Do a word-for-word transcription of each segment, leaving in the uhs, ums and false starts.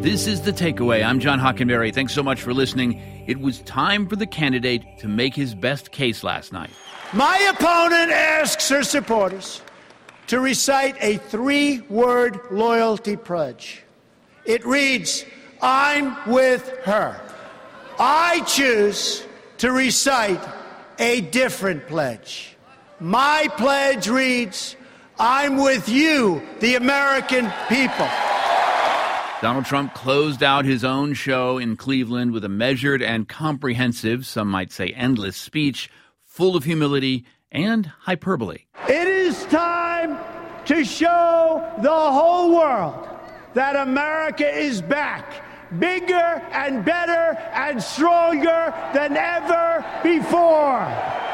This is The Takeaway. I'm John Hockenberry. Thanks so much for listening. It was time for the candidate to make his best case last night. My opponent asks her supporters to recite a three-word loyalty pledge. It reads, I'm with her. I choose to recite a different pledge. My pledge reads, I'm with you, the American people. Donald Trump closed out his own show in Cleveland with a measured and comprehensive, some might say endless, speech full of humility and hyperbole. It is time to show the whole world that America is back, bigger and better and stronger than ever before.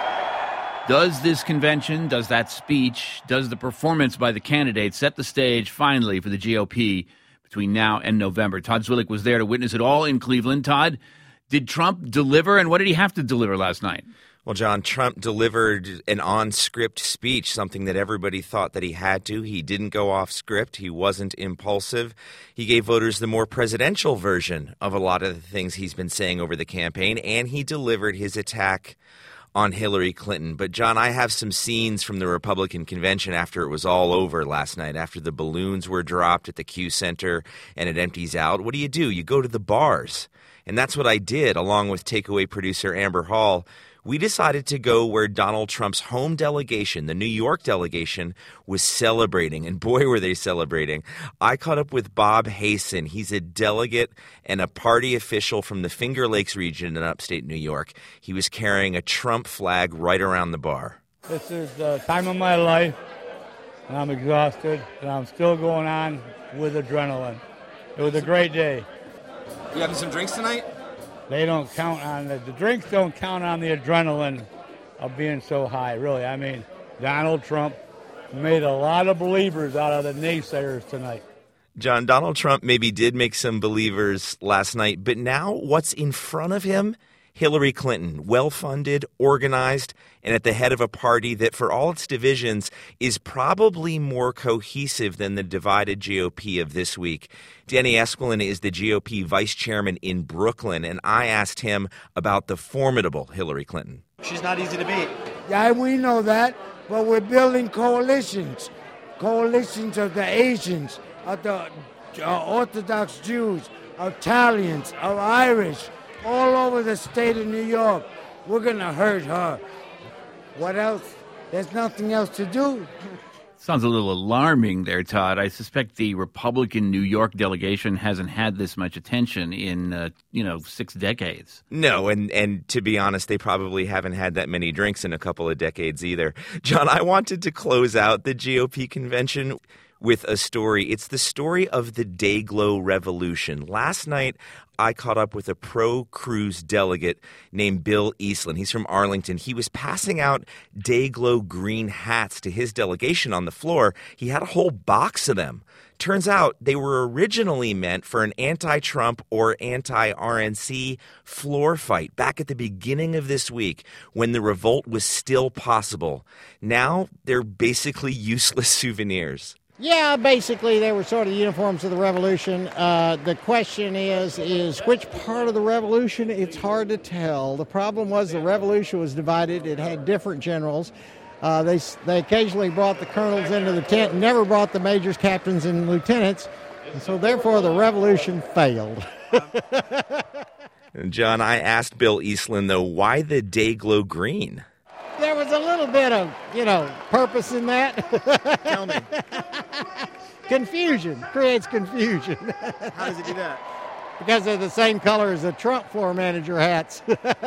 Does this convention, does that speech, does the performance by the candidate set the stage finally for the G O P between now and November? Todd Zwillich was there to witness it all in Cleveland. Todd, did Trump deliver, and what did he have to deliver last night? Well, John, Trump delivered an on-script speech, something that everybody thought that he had to. He didn't go off script. He wasn't impulsive. He gave voters the more presidential version of a lot of the things he's been saying over the campaign, and he delivered his attack on Hillary Clinton. But, John, I have some scenes from the Republican convention after it was all over last night, after the balloons were dropped at the Q Center and it empties out. What do you do? You go to the bars. And that's what I did, along with Takeaway producer Amber Hall. We decided to go where Donald Trump's home delegation, the New York delegation, was celebrating. And boy, were they celebrating. I caught up with Bob Hasen. He's a delegate and a party official from the Finger Lakes region in upstate New York. He was carrying a Trump flag right around the bar. This is the time of my life, and I'm exhausted, and I'm still going on with adrenaline. It was a great day. You having some drinks tonight? They don't count on the, the drinks don't count on the adrenaline of being so high, really. I mean, Donald Trump made a lot of believers out of the naysayers tonight. John, Donald Trump maybe did make some believers last night, but now what's in front of him? Hillary Clinton, well-funded, organized, and at the head of a party that, for all its divisions, is probably more cohesive than the divided G O P of this week. Danny Esquilin is the G O P vice chairman in Brooklyn, and I asked him about the formidable Hillary Clinton. She's not easy to beat. Yeah, we know that, but we're building coalitions, coalitions of the Asians, of the uh, Orthodox Jews, of Italians, of Irish, all over the state of New York. We're going to hurt her. What else? There's nothing else to do. Sounds a little alarming there, Todd. I suspect the Republican New York delegation hasn't had this much attention in, uh, you know, six decades. No, and, and to be honest, they probably haven't had that many drinks in a couple of decades either. John, I wanted to close out the G O P convention with a story. It's the story of the Dayglow Revolution. Last night, I caught up with a pro-Cruz delegate named Bill Eastland. He's from Arlington. He was passing out Dayglow green hats to his delegation on the floor. He had a whole box of them. Turns out they were originally meant for an anti-Trump or anti-R N C floor fight back at the beginning of this week when the revolt was still possible. Now they're basically useless souvenirs. Yeah, basically they were sort of uniforms of the revolution. Uh, the question is, is which part of the revolution? It's hard to tell. The problem was the revolution was divided. It had different generals. Uh, they they occasionally brought the colonels into the tent, never brought the majors, captains, and lieutenants. And so therefore the revolution failed. John, I asked Bill Eastland, though, why the Dayglow green? There was a little bit of, you know, purpose in that. Tell me. Confusion. Creates confusion. How does it do that? Because they're the same color as the Trump floor manager hats.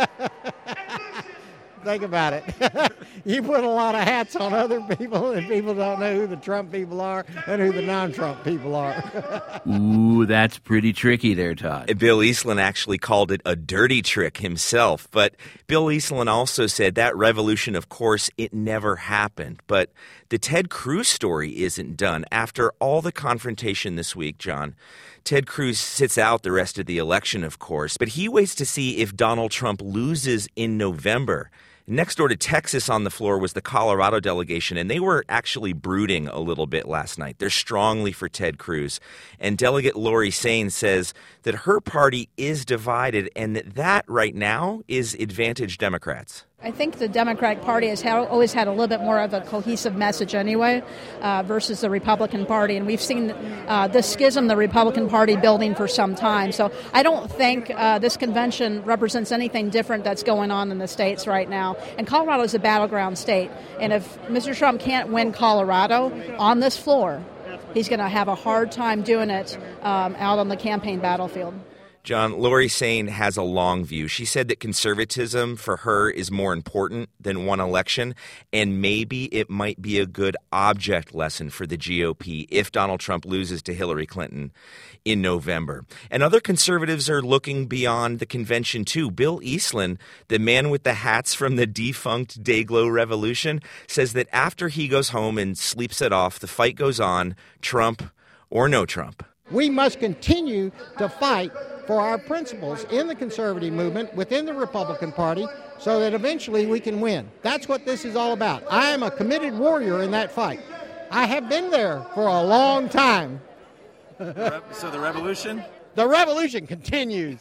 Think about it. You put a lot of hats on other people, and people don't know who the Trump people are and who the non-Trump people are. Ooh, that's pretty tricky there, Todd. Bill Eastland actually called it a dirty trick himself. But Bill Eastland also said that revolution, of course, it never happened. But the Ted Cruz story isn't done. After all the confrontation this week, John, Ted Cruz sits out the rest of the election, of course, but he waits to see if Donald Trump loses in November. Next door to Texas on the floor was the Colorado delegation, and they were actually brooding a little bit last night. They're strongly for Ted Cruz. And Delegate Lori Sain says that her party is divided and that that right now is advantage Democrats. I think the Democratic Party has had, always had a little bit more of a cohesive message anyway uh, versus the Republican Party. And we've seen uh, the schism, the Republican Party building for some time. So I don't think uh, this convention represents anything different that's going on in the states right now. And Colorado is a battleground state. And if Mister Trump can't win Colorado on this floor, he's going to have a hard time doing it um, out on the campaign battlefield. John, Lori Sain has a long view. She said that conservatism for her is more important than one election, and maybe it might be a good object lesson for the G O P if Donald Trump loses to Hillary Clinton in November. And other conservatives are looking beyond the convention, too. Bill Eastland, the man with the hats from the defunct Dayglow Revolution, says that after he goes home and sleeps it off, the fight goes on, Trump or no Trump. We must continue to fight for our principles in the conservative movement, within the Republican Party, so that eventually we can win. That's what this is all about. I am a committed warrior in that fight. I have been there for a long time. So the revolution? The revolution continues.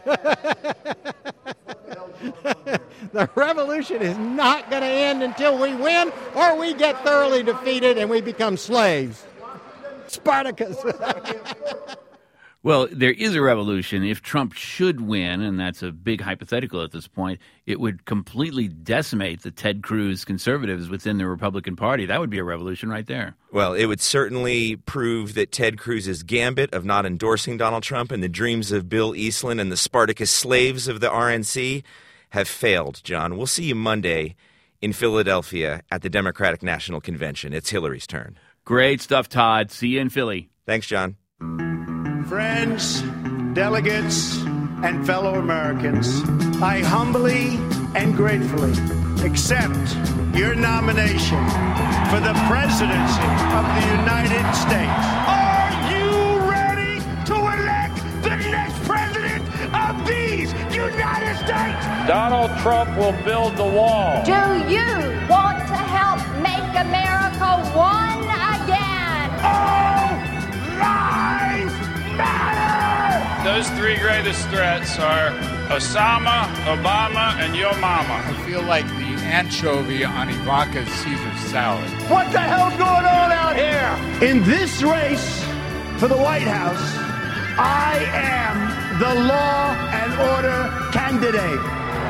The revolution is not going to end until we win or we get thoroughly defeated and we become slaves. Spartacus. Well, there is a revolution. If Trump should win, and that's a big hypothetical at this point, it would completely decimate the Ted Cruz conservatives within the Republican Party. That would be a revolution right there. Well, it would certainly prove that Ted Cruz's gambit of not endorsing Donald Trump and the dreams of Bill Eastland and the Spartacus slaves of the R N C have failed, John. We'll see you Monday in Philadelphia at the Democratic National Convention. It's Hillary's turn. Great stuff, Todd. See you in Philly. Thanks, John. Friends, delegates, and fellow Americans, I humbly and gratefully accept your nomination for the presidency of the United States. Are you ready to elect the next president of these United States? Donald Trump will build the wall. Do you want to help make America one again? All lives matter! Those three greatest threats are Osama, Obama, and your mama. I feel like the anchovy on Ivanka's Caesar salad. What the hell's going on out here? In this race for the White House, I am the law and order candidate.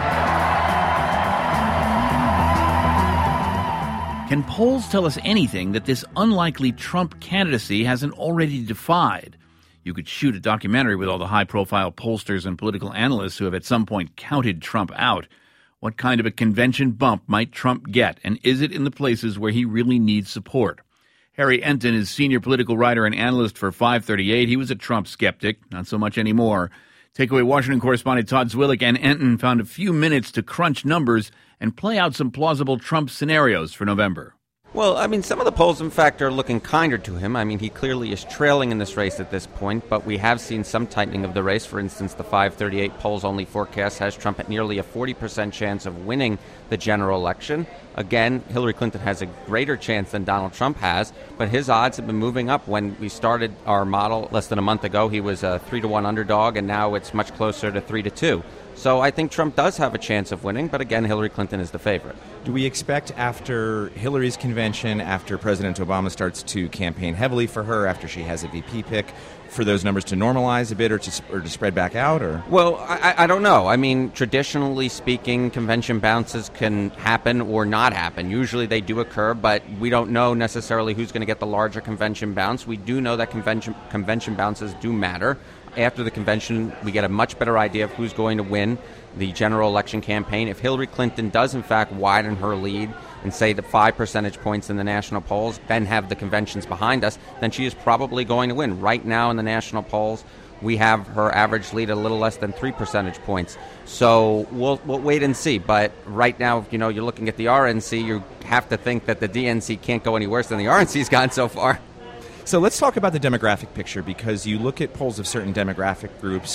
Can polls tell us anything that this unlikely Trump candidacy hasn't already defied? You could shoot a documentary with all the high-profile pollsters and political analysts who have at some point counted Trump out. What kind of a convention bump might Trump get, and is it in the places where he really needs support? Harry Enton is senior political writer and analyst for five thirty-eight. He was a Trump skeptic, not so much anymore. Takeaway Washington correspondent Todd Zwillich and Enton found a few minutes to crunch numbers and play out some plausible Trump scenarios for November. Well, I mean, some of the polls, in fact, are looking kinder to him. I mean, he clearly is trailing in this race at this point, but we have seen some tightening of the race. For instance, the five thirty-eight polls only forecast has Trump at nearly a forty percent chance of winning the general election. Again, Hillary Clinton has a greater chance than Donald Trump has, but his odds have been moving up. When we started our model less than a month ago, he was a three to one underdog, and now it's much closer to three to two. So I think Trump does have a chance of winning, but again, Hillary Clinton is the favorite. Do we expect after Hillary's convention, after President Obama starts to campaign heavily for her, after she has a V P pick, for those numbers to normalize a bit or to, or to spread back out? Or Well, I, I don't know. I mean, traditionally speaking, convention bounces can happen or not happen. Usually they do occur, but we don't know necessarily who's going to get the larger convention bounce. We do know that convention convention bounces do matter. After the convention, we get a much better idea of who's going to win the general election campaign. If Hillary Clinton does, in fact, widen her lead and say the five percentage points in the national polls, then have the conventions behind us, then she is probably going to win. Right now in the national polls, we have her average lead a little less than three percentage points. So we'll, we'll wait and see. But right now, you know, you're looking at the R N C, you have to think that the D N C can't go any worse than the R N C's gone so far. So let's talk about the demographic picture, because you look at polls of certain demographic groups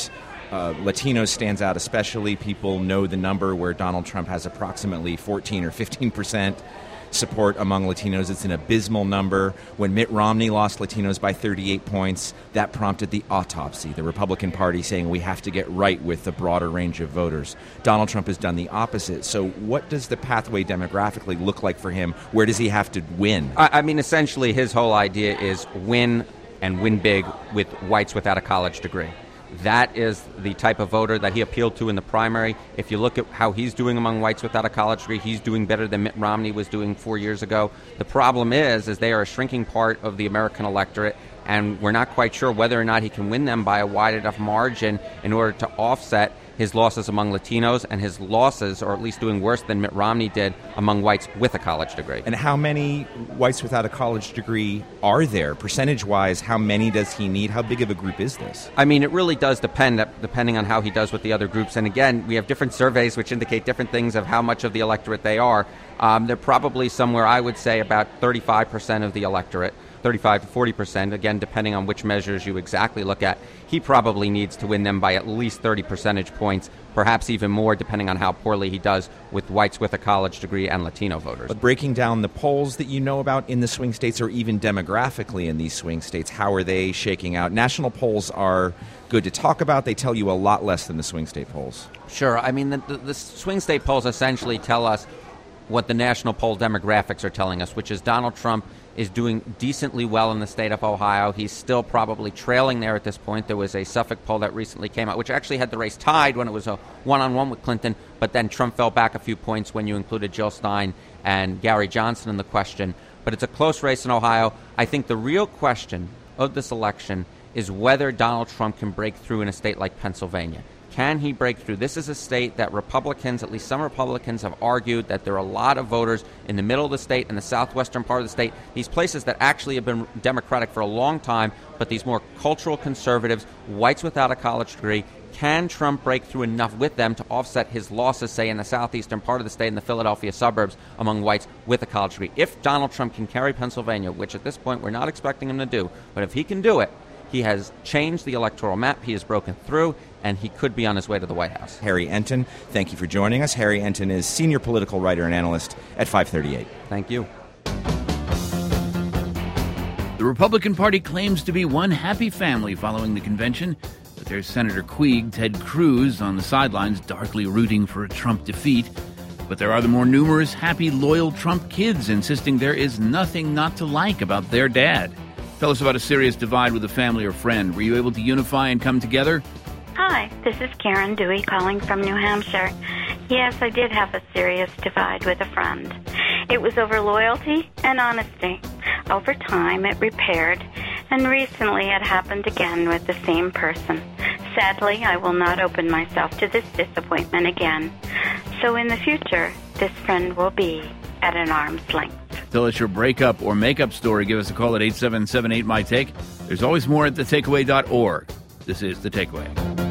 Uh, Latinos stands out especially. People know the number where Donald Trump has approximately fourteen or fifteen percent support among Latinos. It's an abysmal number. When Mitt Romney lost Latinos by thirty-eight points, that prompted the autopsy, the Republican Party saying we have to get right with the broader range of voters. Donald Trump has done the opposite. So what does the pathway demographically look like for him? Where does he have to win? I, I mean, essentially, his whole idea is win and win big with whites without a college degree. That is the type of voter that he appealed to in the primary. If you look at how he's doing among whites without a college degree, he's doing better than Mitt Romney was doing four years ago. The problem is, is they are a shrinking part of the American electorate, and we're not quite sure whether or not he can win them by a wide enough margin in order to offset his losses among Latinos and his losses, or at least doing worse than Mitt Romney did, among whites with a college degree. And how many whites without a college degree are there? Percentage-wise, how many does he need? How big of a group is this? I mean, it really does depend, depending on how he does with the other groups. And again, we have different surveys which indicate different things of how much of the electorate they are. Um, they're probably somewhere, I would say, about thirty-five percent of the electorate. thirty-five to forty percent, again, depending on which measures you exactly look at. He probably needs to win them by at least thirty percentage points, perhaps even more, depending on how poorly he does with whites with a college degree and Latino voters. But breaking down the polls that you know about in the swing states, or even demographically in these swing states, how are they shaking out? National polls are good to talk about. They tell you a lot less than the swing state polls. Sure. I mean, the, the, the swing state polls essentially tell us what the national poll demographics are telling us, which is Donald Trump is doing decently well in the state of Ohio. He's still probably trailing there at this point. There was a Suffolk poll that recently came out, which actually had the race tied when it was a one-on-one with Clinton, but then Trump fell back a few points when you included Jill Stein and Gary Johnson in the question. But it's a close race in Ohio. I think the real question of this election is whether Donald Trump can break through in a state like Pennsylvania. Can he break through? This is a state that Republicans, at least some Republicans, have argued that there are a lot of voters in the middle of the state and the southwestern part of the state, these places that actually have been Democratic for a long time, but these more cultural conservatives, whites without a college degree. Can Trump break through enough with them to offset his losses, say, in the southeastern part of the state, in the Philadelphia suburbs, among whites with a college degree? If Donald Trump can carry Pennsylvania, which at this point we're not expecting him to do, but if he can do it, he has changed the electoral map. He has broken through, and he could be on his way to the White House. Harry Enten, thank you for joining us. Harry Enten is senior political writer and analyst at five thirty-eight. Thank you. The Republican Party claims to be one happy family following the convention, but there's Senator Queeg, Ted Cruz, on the sidelines darkly rooting for a Trump defeat. But there are the more numerous happy, loyal Trump kids insisting there is nothing not to like about their dad. Tell us about a serious divide with a family or friend. Were you able to unify and come together? Hi, this is Karen Dewey calling from New Hampshire. Yes, I did have a serious divide with a friend. It was over loyalty and honesty. Over time, it repaired, and recently it happened again with the same person. Sadly, I will not open myself to this disappointment again. So in the future, this friend will be at an arm's length. Tell us your breakup or makeup story. Give us a call at eight seven seven eight, M Y T A K E. There's always more at the takeaway dot org. This is The Takeaway.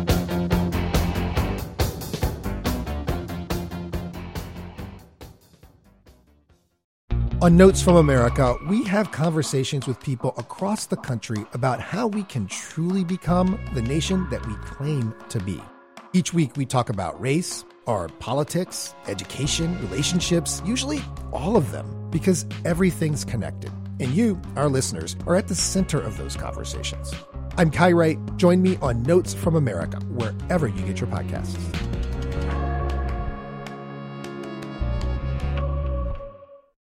On Notes from America, we have conversations with people across the country about how we can truly become the nation that we claim to be. Each week, we talk about race, our politics, education, relationships, usually all of them, because everything's connected. And you, our listeners, are at the center of those conversations. I'm Kai Wright. Join me on Notes from America, wherever you get your podcasts.